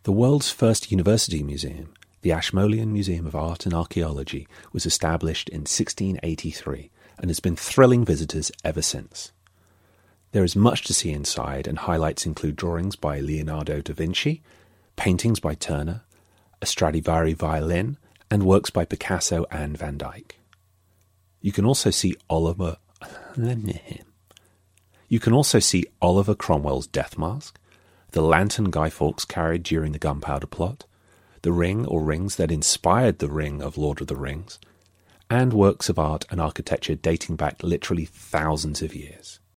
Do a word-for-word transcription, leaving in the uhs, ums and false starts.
The world's first university museum, the Ashmolean Museum of Art and Archaeology, was established in sixteen eighty-three and has been thrilling visitors ever since. There is much to see inside, and highlights include drawings by Leonardo da Vinci, paintings by Turner, a Stradivari violin, and works by Picasso and Van Dyck. You can also see Oliver You can also see Oliver Cromwell's death mask, the lantern Guy Fawkes carried during the Gunpowder Plot, the ring or rings that inspired the ring of Lord of the Rings, and works of art and architecture dating back literally thousands of years.